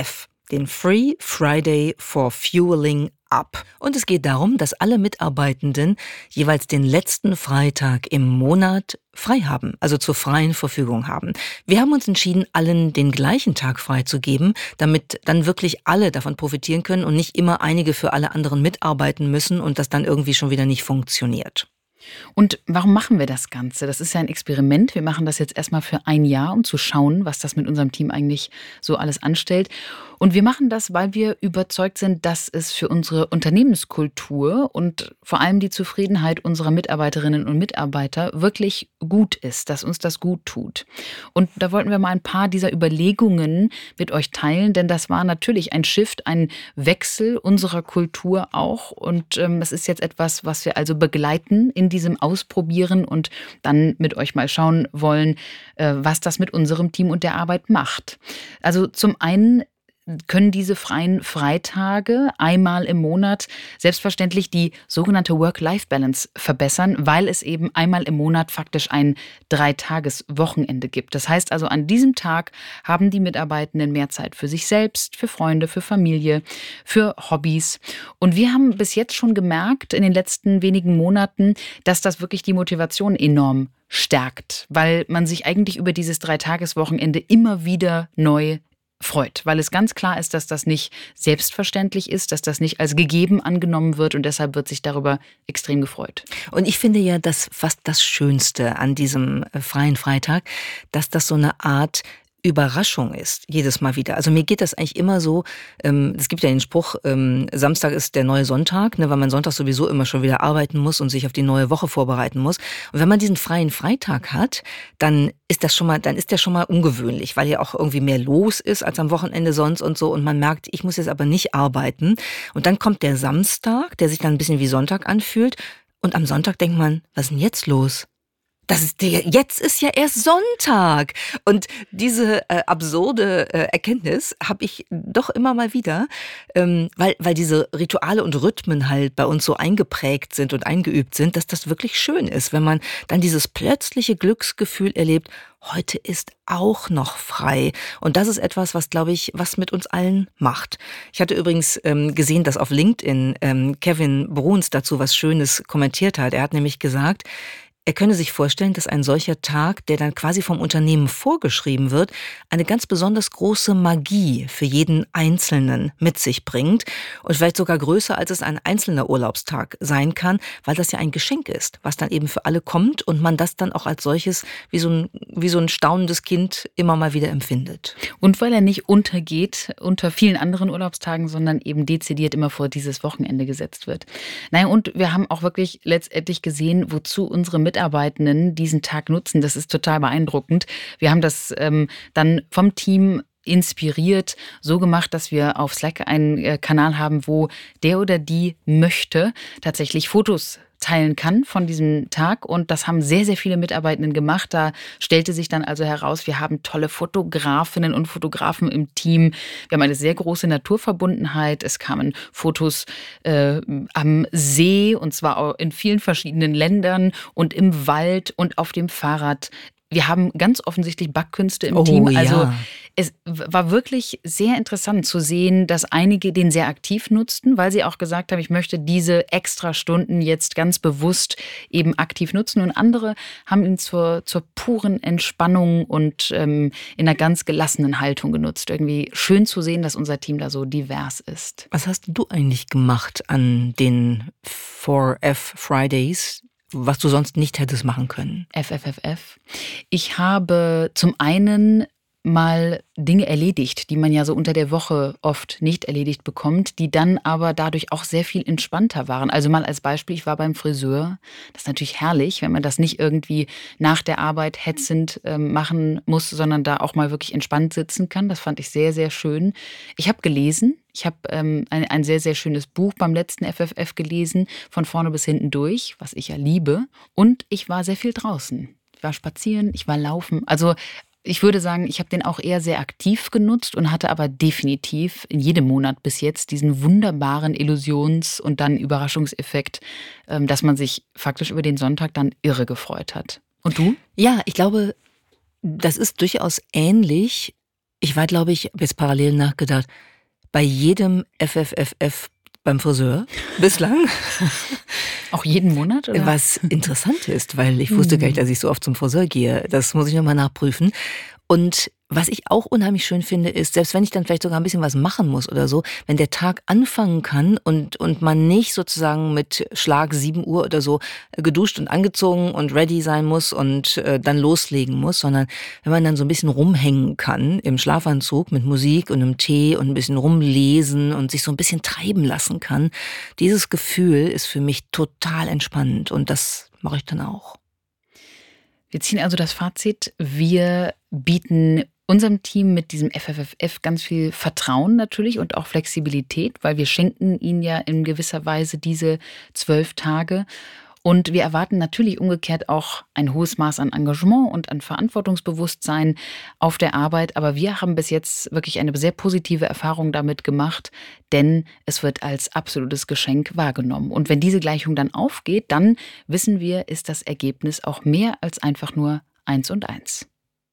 den Free Friday for Fueling Up. Und es geht darum, dass alle Mitarbeitenden jeweils den letzten Freitag im Monat frei haben, also zur freien Verfügung haben. Wir haben uns entschieden, allen den gleichen Tag freizugeben, damit dann wirklich alle davon profitieren können und nicht immer einige für alle anderen mitarbeiten müssen und das dann irgendwie schon wieder nicht funktioniert. Und warum machen wir das Ganze? Das ist ja ein Experiment. Wir machen das jetzt erstmal für ein Jahr, um zu schauen, was das mit unserem Team eigentlich so alles anstellt. Und wir machen das, weil wir überzeugt sind, dass es für unsere Unternehmenskultur und vor allem die Zufriedenheit unserer Mitarbeiterinnen und Mitarbeiter wirklich gut ist, dass uns das gut tut. Und da wollten wir mal ein paar dieser Überlegungen mit euch teilen, denn das war natürlich ein Shift, ein Wechsel unserer Kultur auch. Und ähm, es ist jetzt etwas, was wir also begleiten in diesem Ausprobieren und dann mit euch mal schauen wollen, äh, was das mit unserem Team und der Arbeit macht. Also zum einen können diese freien Freitage einmal im Monat selbstverständlich die sogenannte Work-Life-Balance verbessern, weil es eben einmal im Monat faktisch ein Dreitages-Wochenende gibt. Das heißt also, an diesem Tag haben die Mitarbeitenden mehr Zeit für sich selbst, für Freunde, für Familie, für Hobbys. Und wir haben bis jetzt schon gemerkt in den letzten wenigen Monaten, dass das wirklich die Motivation enorm stärkt, weil man sich eigentlich über dieses Dreitages-Wochenende immer wieder neu freut, weil es ganz klar ist, dass das nicht selbstverständlich ist, dass das nicht als gegeben angenommen wird und deshalb wird sich darüber extrem gefreut. Und ich finde ja, das fast das Schönste an diesem freien Freitag, dass das so eine Art Überraschung ist, jedes Mal wieder. Also mir geht das eigentlich immer so, ähm, es gibt ja den Spruch, ähm, Samstag ist der neue Sonntag, ne, weil man Sonntag sowieso immer schon wieder arbeiten muss und sich auf die neue Woche vorbereiten muss. Und wenn man diesen freien Freitag hat, dann ist das schon mal, dann ist der schon mal ungewöhnlich, weil ja auch irgendwie mehr los ist als am Wochenende sonst und so und man merkt, ich muss jetzt aber nicht arbeiten. Und dann kommt der Samstag, der sich dann ein bisschen wie Sonntag anfühlt und am Sonntag denkt man, was ist denn jetzt los? Das ist der, jetzt ist ja erst Sonntag. Und diese äh, absurde äh, Erkenntnis habe ich doch immer mal wieder, ähm, weil, weil diese Rituale und Rhythmen halt bei uns so eingeprägt sind und eingeübt sind, dass das wirklich schön ist, wenn man dann dieses plötzliche Glücksgefühl erlebt, heute ist auch noch frei. Und das ist etwas, was, glaube ich, was mit uns allen macht. Ich hatte übrigens ähm, gesehen, dass auf LinkedIn ähm, Kevin Bruns dazu was Schönes kommentiert hat. Er hat nämlich gesagt, er könne sich vorstellen, dass ein solcher Tag, der dann quasi vom Unternehmen vorgeschrieben wird, eine ganz besonders große Magie für jeden Einzelnen mit sich bringt und vielleicht sogar größer, als es ein einzelner Urlaubstag sein kann, weil das ja ein Geschenk ist, was dann eben für alle kommt und man das dann auch als solches wie so ein, wie so ein staunendes Kind immer mal wieder empfindet. Und weil er nicht untergeht unter vielen anderen Urlaubstagen, sondern eben dezidiert immer vor dieses Wochenende gesetzt wird. Naja, und wir haben auch wirklich letztendlich gesehen, wozu unsere Mitarbeiter Mitarbeitenden diesen Tag nutzen. Das ist total beeindruckend. Wir haben das ähm, dann vom Team inspiriert, so gemacht, dass wir auf Slack einen äh, Kanal haben, wo der oder die möchte tatsächlich Fotos teilen kann von diesem Tag und das haben sehr, sehr viele Mitarbeitenden gemacht. Da stellte sich dann also heraus, wir haben tolle Fotografinnen und Fotografen im Team. Wir haben eine sehr große Naturverbundenheit. Es kamen Fotos äh, am See und zwar auch in vielen verschiedenen Ländern und im Wald und auf dem Fahrrad. Wir haben ganz offensichtlich Backkünste im oh, Team. Also ja. Es war wirklich sehr interessant zu sehen, dass einige den sehr aktiv nutzten, weil sie auch gesagt haben, ich möchte diese extra Stunden jetzt ganz bewusst eben aktiv nutzen. Und andere haben ihn zur, zur puren Entspannung und ähm, in einer ganz gelassenen Haltung genutzt. Irgendwie schön zu sehen, dass unser Team da so divers ist. Was hast du eigentlich gemacht an den vier F Fridays, was du sonst nicht hättest machen können? F F F F. Ich habe zum einen mal Dinge erledigt, die man ja so unter der Woche oft nicht erledigt bekommt, die dann aber dadurch auch sehr viel entspannter waren. Also mal als Beispiel, ich war beim Friseur. Das ist natürlich herrlich, wenn man das nicht irgendwie nach der Arbeit hetzend äh, machen muss, sondern da auch mal wirklich entspannt sitzen kann. Das fand ich sehr, sehr schön. Ich habe gelesen. Ich habe ähm, ein, ein sehr, sehr schönes Buch beim letzten F F F gelesen, von vorne bis hinten durch, was ich ja liebe. Und ich war sehr viel draußen. Ich war spazieren, ich war laufen. Also ich würde sagen, ich habe den auch eher sehr aktiv genutzt und hatte aber definitiv in jedem Monat bis jetzt diesen wunderbaren Illusions- und dann Überraschungseffekt, dass man sich faktisch über den Sonntag dann irre gefreut hat. Und du? Ja, ich glaube, das ist durchaus ähnlich. Ich war, glaube ich, habe jetzt parallel nachgedacht, bei jedem F F F F beim Friseur bislang. Auch jeden Monat? Oder? Was interessant ist, weil ich wusste gar nicht, dass ich so oft zum Friseur gehe. Das muss ich nochmal nachprüfen. Und was ich auch unheimlich schön finde, ist, selbst wenn ich dann vielleicht sogar ein bisschen was machen muss oder so, wenn der Tag anfangen kann und, und man nicht sozusagen mit Schlag sieben Uhr oder so geduscht und angezogen und ready sein muss und äh, dann loslegen muss, sondern wenn man dann so ein bisschen rumhängen kann im Schlafanzug mit Musik und einem Tee und ein bisschen rumlesen und sich so ein bisschen treiben lassen kann, dieses Gefühl ist für mich total entspannend und das mache ich dann auch. Wir ziehen also das Fazit, wir bieten unserem Team mit diesem F F F F ganz viel Vertrauen natürlich und auch Flexibilität, weil wir schenken ihnen ja in gewisser Weise diese zwölf Tage. Und wir erwarten natürlich umgekehrt auch ein hohes Maß an Engagement und an Verantwortungsbewusstsein auf der Arbeit. Aber wir haben bis jetzt wirklich eine sehr positive Erfahrung damit gemacht, denn es wird als absolutes Geschenk wahrgenommen. Und wenn diese Gleichung dann aufgeht, dann wissen wir, ist das Ergebnis auch mehr als einfach nur eins und eins.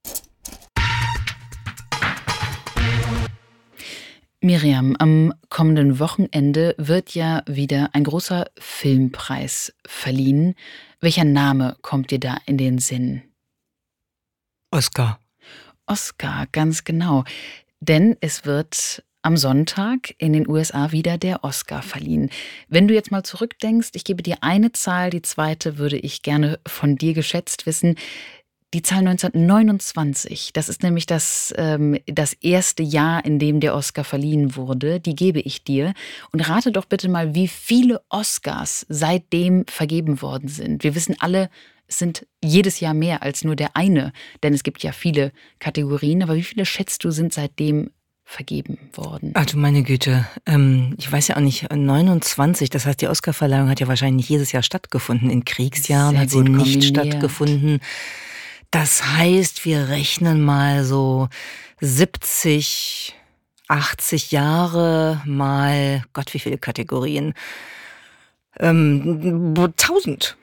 Miriam, am kommenden Wochenende wird ja wieder ein großer Filmpreis verliehen. Welcher Name kommt dir da in den Sinn? Oscar. Oscar, ganz genau. Denn es wird am Sonntag in den U S A wieder der Oscar verliehen. Wenn du jetzt mal zurückdenkst, ich gebe dir eine Zahl, die zweite würde ich gerne von dir geschätzt wissen. Die Zahl neunzehnhundertneunundzwanzig, das ist nämlich das, ähm, das erste Jahr, in dem der Oscar verliehen wurde, die gebe ich dir. Und rate doch bitte mal, wie viele Oscars seitdem vergeben worden sind. Wir wissen alle, es sind jedes Jahr mehr als nur der eine, denn es gibt ja viele Kategorien. Aber wie viele, schätzt du, sind seitdem vergeben worden? Ach du meine Güte, ähm, ich weiß ja auch nicht, neunundzwanzig, das heißt, die Oscarverleihung hat ja wahrscheinlich nicht jedes Jahr stattgefunden. In Kriegsjahren Sehr hat sie gut nicht kombiniert. stattgefunden. Das heißt, wir rechnen mal so siebzig, achtzig Jahre mal, Gott, wie viele Kategorien? Ähm, tausend.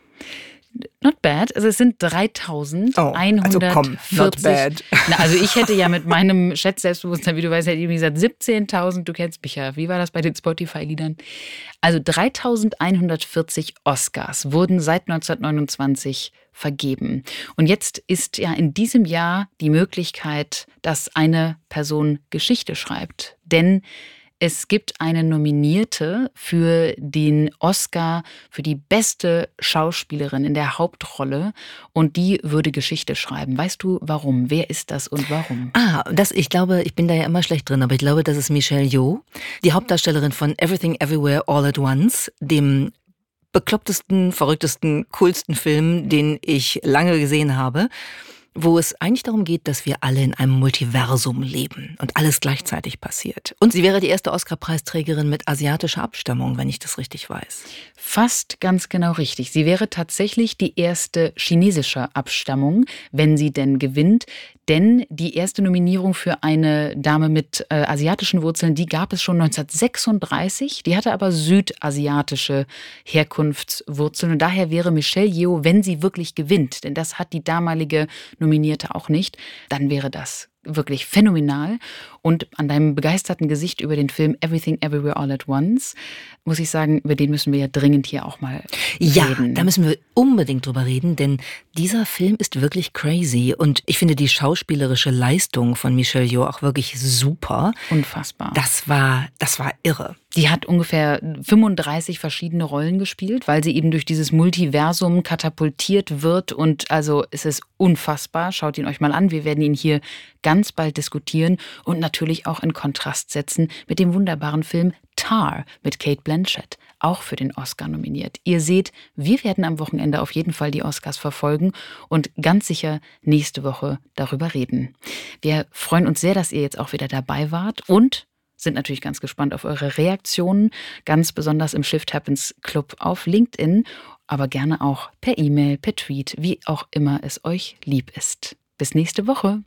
Not bad. Also es sind dreitausendeinhundertvierzig. Oh, also komm, not bad. Na, also ich hätte ja mit meinem Schätz-Selbstbewusstsein, wie du weißt, hätte ich gesagt siebzehntausend. Du kennst mich ja. Wie war das bei den Spotify-Liedern? Also dreitausendeinhundertvierzig Oscars wurden seit neunzehnhundertneunundzwanzig vergeben. Und jetzt ist ja in diesem Jahr die Möglichkeit, dass eine Person Geschichte schreibt. Denn es gibt eine Nominierte für den Oscar für die beste Schauspielerin in der Hauptrolle und die würde Geschichte schreiben. Weißt du, warum? Wer ist das und warum? Ah, das, ich glaube, ich bin da ja immer schlecht drin, aber ich glaube, das ist Michelle Yeoh, die Hauptdarstellerin von Everything Everywhere All at Once, dem beklopptesten, verrücktesten, coolsten Film, den ich lange gesehen habe, wo es eigentlich darum geht, dass wir alle in einem Multiversum leben und alles gleichzeitig passiert. Und sie wäre die erste Oscar-Preisträgerin mit asiatischer Abstammung, wenn ich das richtig weiß. Fast ganz genau richtig. Sie wäre tatsächlich die erste chinesischer Abstammung, wenn sie denn gewinnt. Denn die erste Nominierung für eine Dame mit äh, asiatischen Wurzeln, die gab es schon neunzehnhundertsechsunddreißig. Die hatte aber südasiatische Herkunftswurzeln. Und daher wäre Michelle Yeoh, wenn sie wirklich gewinnt, denn das hat die damalige Nominierte auch nicht, dann wäre das wirklich phänomenal. Und an deinem begeisterten Gesicht über den Film Everything Everywhere All at Once muss ich sagen, über den müssen wir ja dringend hier auch mal ja, reden. Ja, da müssen wir unbedingt drüber reden, denn dieser Film ist wirklich crazy und ich finde die schauspielerische Leistung von Michelle Yeoh auch wirklich super. Unfassbar. Das war, das war irre. Die hat ungefähr fünfunddreißig verschiedene Rollen gespielt, weil sie eben durch dieses Multiversum katapultiert wird und also es ist unfassbar. Schaut ihn euch mal an. Wir werden ihn hier ganz bald diskutieren und natürlich auch in Kontrast setzen mit dem wunderbaren Film Tar mit Cate Blanchett, auch für den Oscar nominiert. Ihr seht, wir werden am Wochenende auf jeden Fall die Oscars verfolgen und ganz sicher nächste Woche darüber reden. Wir freuen uns sehr, dass ihr jetzt auch wieder dabei wart und sind natürlich ganz gespannt auf eure Reaktionen, ganz besonders im Shift Happens Club auf LinkedIn, aber gerne auch per E-Mail, per Tweet, wie auch immer es euch lieb ist. Bis nächste Woche.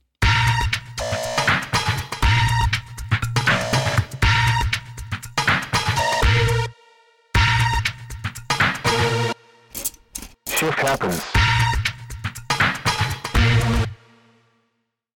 Shift Happens.